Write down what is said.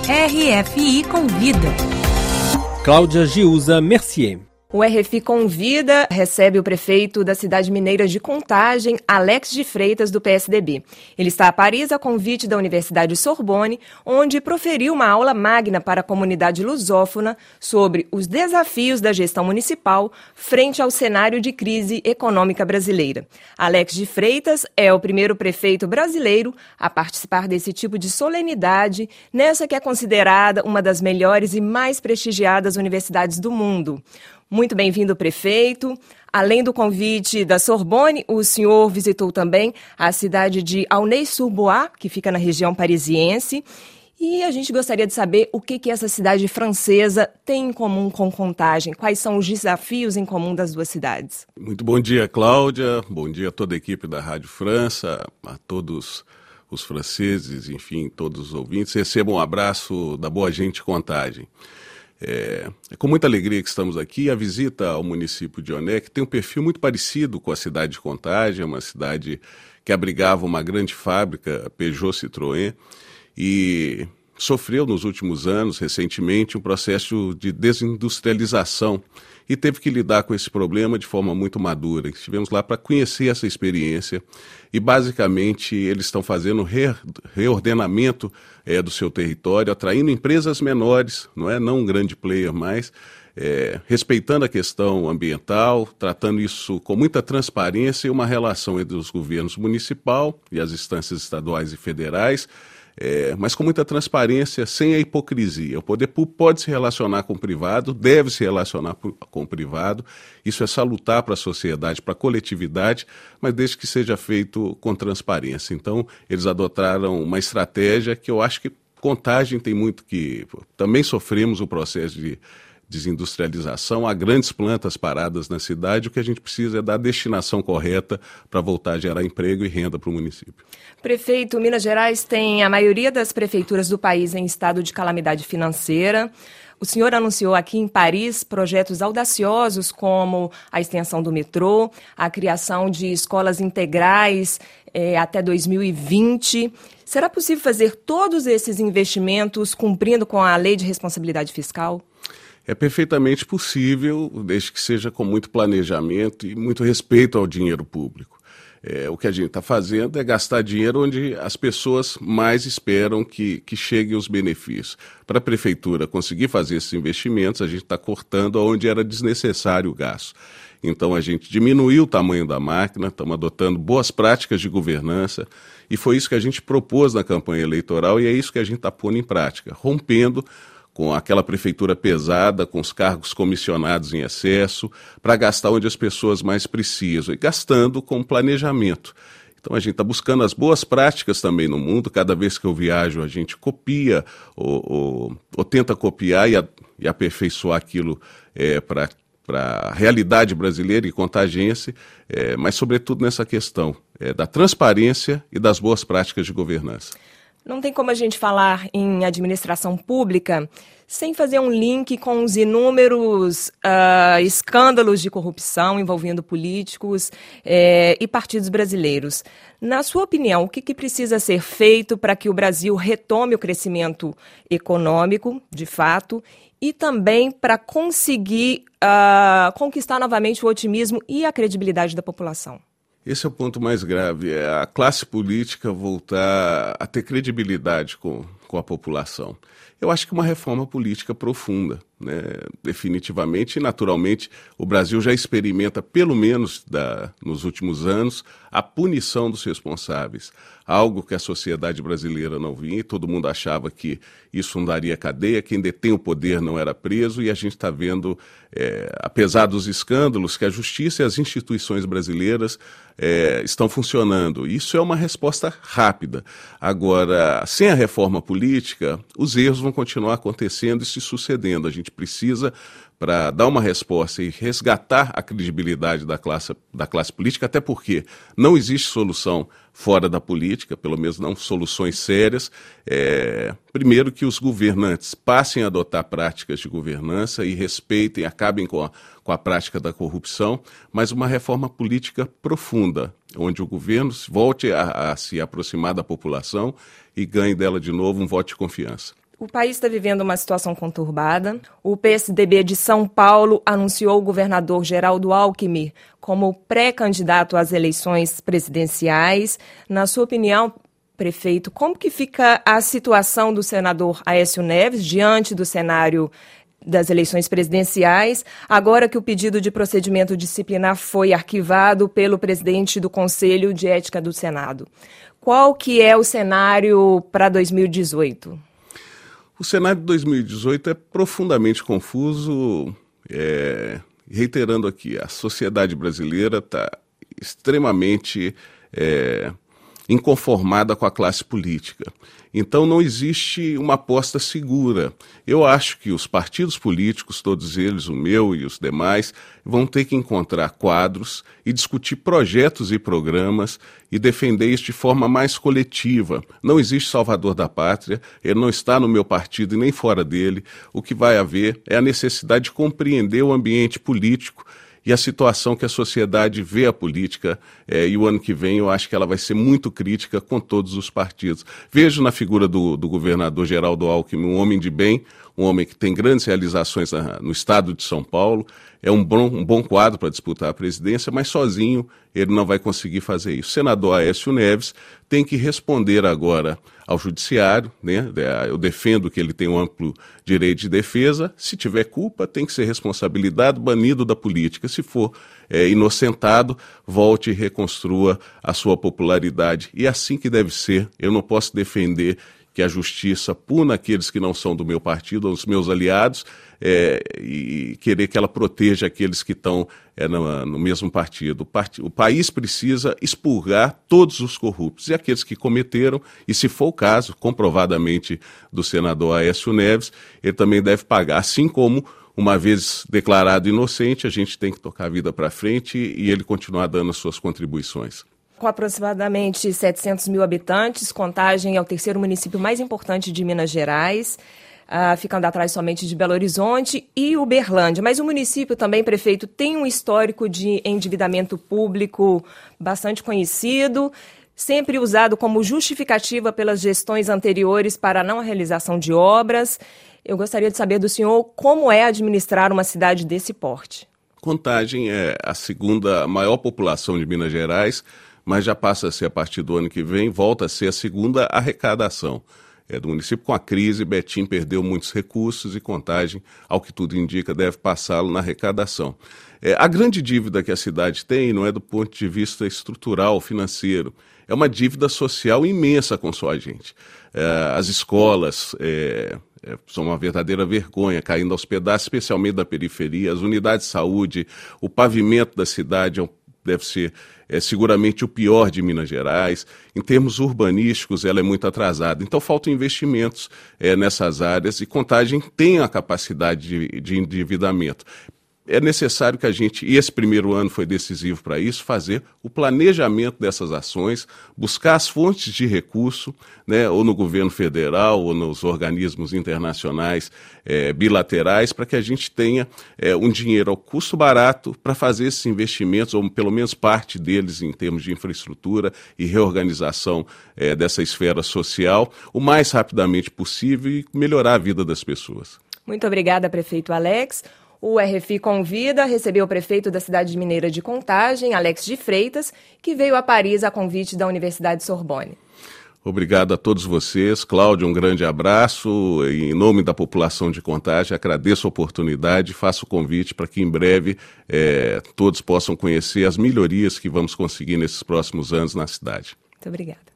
RFI Convida. Cláudia Giusa Mercier. O RFI Convida recebe o prefeito da cidade mineira de Contagem, Alex de Freitas, do PSDB. Ele está a Paris a convite da Universidade Sorbonne, onde proferiu uma aula magna para a comunidade lusófona sobre os desafios da gestão municipal frente ao cenário de crise econômica brasileira. Alex de Freitas é o primeiro prefeito brasileiro a participar desse tipo de solenidade, nessa que é considerada uma das melhores e mais prestigiadas universidades do mundo. Muito bem-vindo, prefeito. Além do convite da Sorbonne, o senhor visitou também a cidade de Aulnay-sous-Bois, que fica na região parisiense. E a gente gostaria de saber o que essa cidade francesa tem em comum com Contagem. Quais são os desafios em comum das duas cidades? Muito bom dia, Cláudia. Bom dia a toda a equipe da Rádio França, a todos os franceses, enfim, todos os ouvintes. Recebam um abraço da boa gente Contagem. É com muita alegria que estamos aqui. A visita ao município de Aulnay, que tem um perfil muito parecido com a cidade de Contagem, uma cidade que abrigava uma grande fábrica, Peugeot Citroën, e sofreu nos últimos anos, recentemente, um processo de desindustrialização e teve que lidar com esse problema de forma muito madura. Estivemos lá para conhecer essa experiência e, basicamente, eles estão fazendo reordenamento do seu território, atraindo empresas menores, não um grande player mais, respeitando a questão ambiental, tratando isso com muita transparência e uma relação entre os governos municipal e as instâncias estaduais e federais, mas com muita transparência, sem a hipocrisia. O poder público pode se relacionar com o privado, deve se relacionar com o privado, isso é salutar para a sociedade, para a coletividade, mas desde que seja feito com transparência. Então, eles adotaram uma estratégia que eu acho que Contagem tem muito que... Também sofremos o processo de desindustrialização, há grandes plantas paradas na cidade, o que a gente precisa é da destinação correta para voltar a gerar emprego e renda para o município. Prefeito, Minas Gerais tem a maioria das prefeituras do país em estado de calamidade financeira. O senhor anunciou aqui em Paris projetos audaciosos como a extensão do metrô, a criação de escolas integrais até 2020. Será possível fazer todos esses investimentos cumprindo com a Lei de Responsabilidade Fiscal? É perfeitamente possível, desde que seja com muito planejamento e muito respeito ao dinheiro público. O que a gente está fazendo é gastar dinheiro onde as pessoas mais esperam que cheguem os benefícios. Para a prefeitura conseguir fazer esses investimentos, a gente está cortando onde era desnecessário o gasto. Então a gente diminuiu o tamanho da máquina, estamos adotando boas práticas de governança e foi isso que a gente propôs na campanha eleitoral e é isso que a gente está pondo em prática, rompendo com aquela prefeitura pesada, com os cargos comissionados em excesso, para gastar onde as pessoas mais precisam, e gastando com planejamento. Então a gente está buscando as boas práticas também no mundo, cada vez que eu viajo a gente copia ou tenta copiar e aperfeiçoar aquilo para a realidade brasileira e contagense, mas sobretudo nessa questão da transparência e das boas práticas de governança. Não tem como a gente falar em administração pública sem fazer um link com os inúmeros escândalos de corrupção envolvendo políticos e partidos brasileiros. Na sua opinião, o que precisa ser feito para que o Brasil retome o crescimento econômico, de fato, e também para conseguir conquistar novamente o otimismo e a credibilidade da população? Esse é o ponto mais grave, é a classe política voltar a ter credibilidade com a população. Eu acho que uma reforma política profunda, definitivamente e naturalmente, o Brasil já experimenta, pelo menos nos últimos anos, a punição dos responsáveis. Algo que a sociedade brasileira não via, todo mundo achava que isso não daria cadeia, quem detém o poder não era preso, e a gente está vendo, apesar dos escândalos, que a justiça e as instituições brasileiras estão funcionando. Isso é uma resposta rápida. Agora, sem a reforma política, os erros vão continuar acontecendo e se sucedendo. A gente precisa, para dar uma resposta e resgatar a credibilidade da classe política, até porque não existe solução fora da política, pelo menos não soluções sérias. Primeiro que os governantes passem a adotar práticas de governança e respeitem, acabem com a prática da corrupção, mas uma reforma política profunda, onde o governo volte a se aproximar da população e ganhe dela de novo um voto de confiança. O país está vivendo uma situação conturbada. O PSDB de São Paulo anunciou o governador Geraldo Alckmin como pré-candidato às eleições presidenciais. Na sua opinião, prefeito, como que fica a situação do senador Aécio Neves diante do cenário das eleições presidenciais, agora que o pedido de procedimento disciplinar foi arquivado pelo presidente do Conselho de Ética do Senado? Qual que é o cenário para 2018? O cenário de 2018 é profundamente confuso, reiterando aqui, a sociedade brasileira está extremamente inconformada com a classe política. Então não existe uma aposta segura. Eu acho que os partidos políticos, todos eles, o meu e os demais, vão ter que encontrar quadros e discutir projetos e programas e defender isso de forma mais coletiva. Não existe salvador da pátria, ele não está no meu partido e nem fora dele. O que vai haver é a necessidade de compreender o ambiente político e a situação que a sociedade vê a política, e o ano que vem eu acho que ela vai ser muito crítica com todos os partidos. Vejo na figura do governador Geraldo Alckmin um homem de bem, um homem que tem grandes realizações no estado de São Paulo, é um bom quadro para disputar a presidência, mas sozinho ele não vai conseguir fazer isso. O senador Aécio Neves tem que responder agora ao judiciário, né? Eu defendo que ele tem um amplo direito de defesa. Se tiver culpa, tem que ser responsabilizado, banido da política. Se for inocentado, volte e reconstrua a sua popularidade. E é assim que deve ser. Eu não posso defender que a justiça puna aqueles que não são do meu partido, os meus aliados, e querer que ela proteja aqueles que estão no mesmo partido. O país precisa expurgar todos os corruptos e aqueles que cometeram, e se for o caso, comprovadamente, do senador Aécio Neves, ele também deve pagar, assim como, uma vez declarado inocente, a gente tem que tocar a vida para frente e ele continuar dando as suas contribuições. Com aproximadamente 700 mil habitantes, Contagem é o terceiro município mais importante de Minas Gerais, ficando atrás somente de Belo Horizonte e Uberlândia. Mas o município também, prefeito, tem um histórico de endividamento público bastante conhecido, sempre usado como justificativa pelas gestões anteriores para a não realização de obras. Eu gostaria de saber do senhor como é administrar uma cidade desse porte. Contagem é a segunda maior população de Minas Gerais, mas já passa a ser, a partir do ano que vem, volta a ser a segunda arrecadação do município. Com a crise, Betim perdeu muitos recursos e Contagem, ao que tudo indica, deve passá-lo na arrecadação. A grande dívida que a cidade tem não é do ponto de vista estrutural, financeiro, é uma dívida social imensa com sua gente. As escolas são uma verdadeira vergonha, caindo aos pedaços, especialmente da periferia, as unidades de saúde, o pavimento da cidade deve ser seguramente o pior de Minas Gerais. Em termos urbanísticos, ela é muito atrasada. Então, faltam investimentos nessas áreas e Contagem tem a capacidade de endividamento. É necessário que a gente, e esse primeiro ano foi decisivo para isso, fazer o planejamento dessas ações, buscar as fontes de recurso, né, ou no governo federal, ou nos organismos internacionais bilaterais, para que a gente tenha um dinheiro ao custo barato para fazer esses investimentos, ou pelo menos parte deles em termos de infraestrutura e reorganização dessa esfera social, o mais rapidamente possível e melhorar a vida das pessoas. Muito obrigada, prefeito Alex. O RFI convida a receber o prefeito da cidade mineira de Contagem, Alex de Freitas, que veio a Paris a convite da Universidade Sorbonne. Obrigado a todos vocês. Cláudio, um grande abraço. Em nome da população de Contagem, agradeço a oportunidade e faço o convite para que em breve todos possam conhecer as melhorias que vamos conseguir nesses próximos anos na cidade. Muito obrigada.